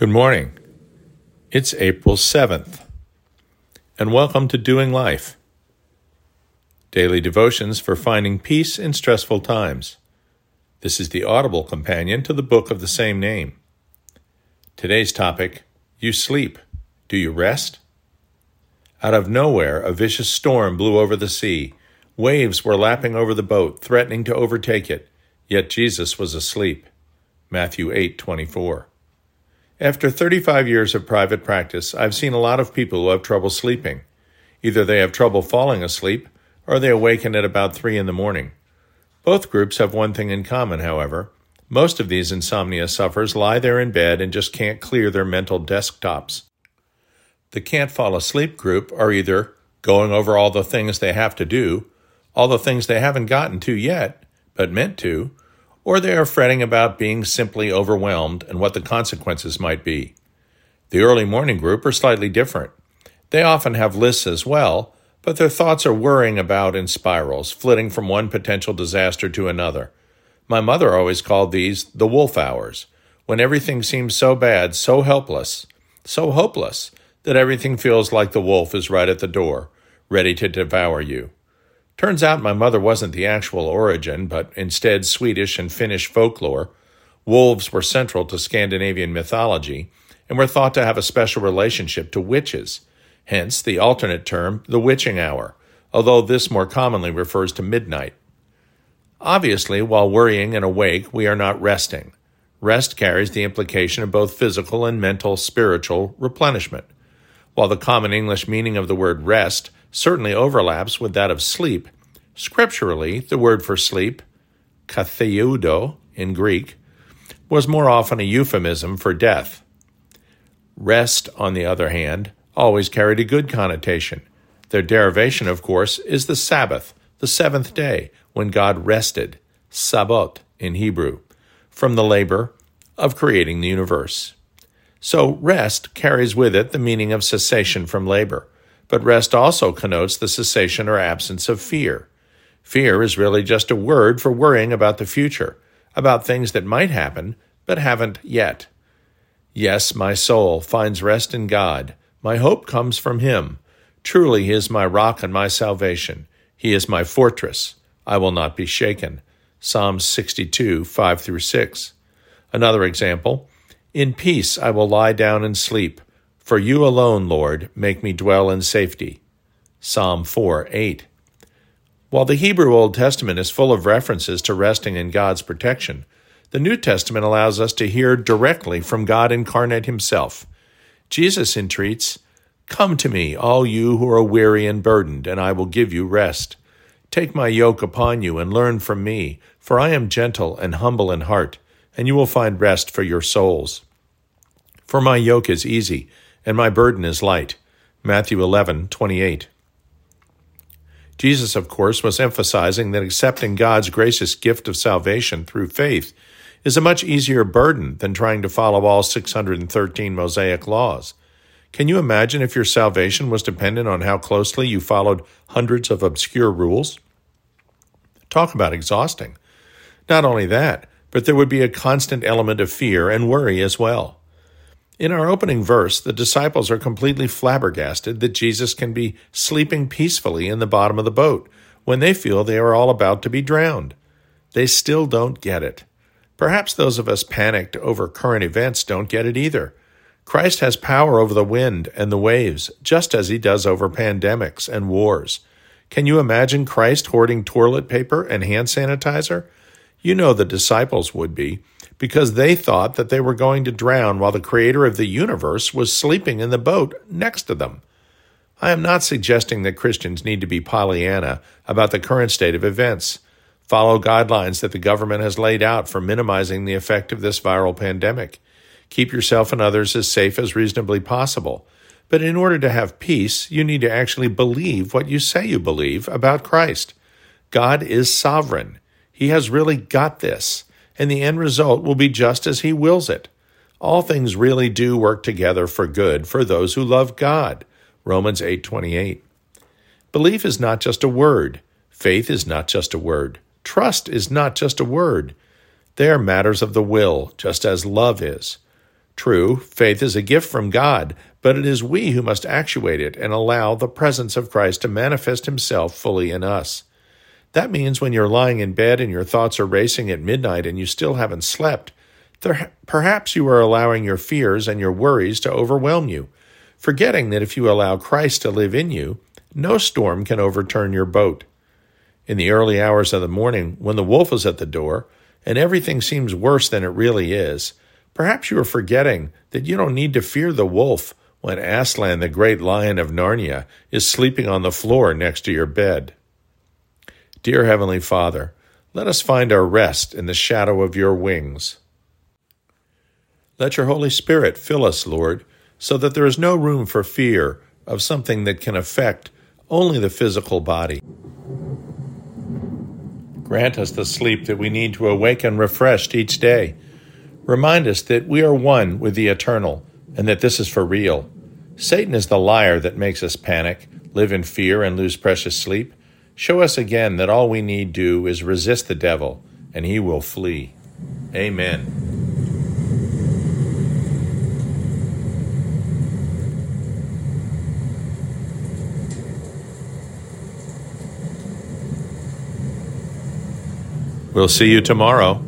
Good morning. It's April 7th, and welcome to Doing Life, daily devotions for finding peace in stressful times. This is the audible companion to the book of the same name. Today's topic, you sleep. Do you rest? Out of nowhere, a vicious storm blew over the sea. Waves were lapping over the boat, threatening to overtake it, yet Jesus was asleep. Matthew 8:24. After 35 years of private practice, I've seen a lot of people who have trouble sleeping. Either they have trouble falling asleep, or they awaken at about 3 in the morning. Both groups have one thing in common, however. Most of these insomnia sufferers lie there in bed and just can't clear their mental desktops. The can't fall asleep group are either going over all the things they have to do, all the things they haven't gotten to yet, but meant to, or they are fretting about being simply overwhelmed and what the consequences might be. The early morning group are slightly different. They often have lists as well, but their thoughts are worrying about in spirals, flitting from one potential disaster to another. My mother always called these the wolf hours, when everything seems so bad, so helpless, so hopeless, that everything feels like the wolf is right at the door, ready to devour you. Turns out my mother wasn't the actual origin, but instead Swedish and Finnish folklore. Wolves were central to Scandinavian mythology and were thought to have a special relationship to witches, hence the alternate term, the witching hour, although this more commonly refers to midnight. Obviously, while worrying and awake, we are not resting. Rest carries the implication of both physical and mental, spiritual replenishment. While the common English meaning of the word rest certainly overlaps with that of sleep, scripturally, the word for sleep, katheudo in Greek, was more often a euphemism for death. Rest, on the other hand, always carried a good connotation. Their derivation, of course, is the Sabbath, the seventh day, when God rested, sabot in Hebrew, from the labor of creating the universe. So rest carries with it the meaning of cessation from labor. But rest also connotes the cessation or absence of fear. Fear is really just a word for worrying about the future, about things that might happen, but haven't yet. Yes, my soul finds rest in God. My hope comes from Him. Truly He is my rock and my salvation. He is my fortress. I will not be shaken. Psalm 62, 5-6. Another example, in peace I will lie down and sleep. For you alone, Lord, make me dwell in safety. Psalm 4:8. While the Hebrew Old Testament is full of references to resting in God's protection, the New Testament allows us to hear directly from God incarnate Himself. Jesus entreats, "Come to me, all you who are weary and burdened, and I will give you rest. Take my yoke upon you and learn from me, for I am gentle and humble in heart, and you will find rest for your souls. For my yoke is easy, and my burden is light." Matthew 11:28. Jesus, of course, was emphasizing that accepting God's gracious gift of salvation through faith is a much easier burden than trying to follow all 613 Mosaic laws. Can you imagine if your salvation was dependent on how closely you followed hundreds of obscure rules? Talk about exhausting. Not only that, but there would be a constant element of fear and worry as well. In our opening verse, the disciples are completely flabbergasted that Jesus can be sleeping peacefully in the bottom of the boat when they feel they are all about to be drowned. They still don't get it. Perhaps those of us panicked over current events don't get it either. Christ has power over the wind and the waves, just as He does over pandemics and wars. Can you imagine Christ hoarding toilet paper and hand sanitizer? You know the disciples would be, because they thought that they were going to drown while the Creator of the universe was sleeping in the boat next to them. I am not suggesting that Christians need to be Pollyanna about the current state of events. Follow guidelines that the government has laid out for minimizing the effect of this viral pandemic. Keep yourself and others as safe as reasonably possible. But in order to have peace, you need to actually believe what you say you believe about Christ. God is sovereign. He has really got this, and the end result will be just as He wills it. All things really do work together for good for those who love God. Romans 8:28. Belief is not just a word. Faith is not just a word. Trust is not just a word. They are matters of the will, just as love is. True, faith is a gift from God, but it is we who must actuate it and allow the presence of Christ to manifest himself fully in us. That means when you're lying in bed and your thoughts are racing at midnight and you still haven't slept, perhaps you are allowing your fears and your worries to overwhelm you, forgetting that if you allow Christ to live in you, no storm can overturn your boat. In the early hours of the morning, when the wolf is at the door, and everything seems worse than it really is, perhaps you are forgetting that you don't need to fear the wolf when Aslan, the great lion of Narnia, is sleeping on the floor next to your bed. Dear Heavenly Father, let us find our rest in the shadow of your wings. Let your Holy Spirit fill us, Lord, so that there is no room for fear of something that can affect only the physical body. Grant us the sleep that we need to awaken refreshed each day. Remind us that we are one with the eternal, and that this is for real. Satan is the liar that makes us panic, live in fear, and lose precious sleep. Show us again that all we need do is resist the devil, and he will flee. Amen. We'll see you tomorrow.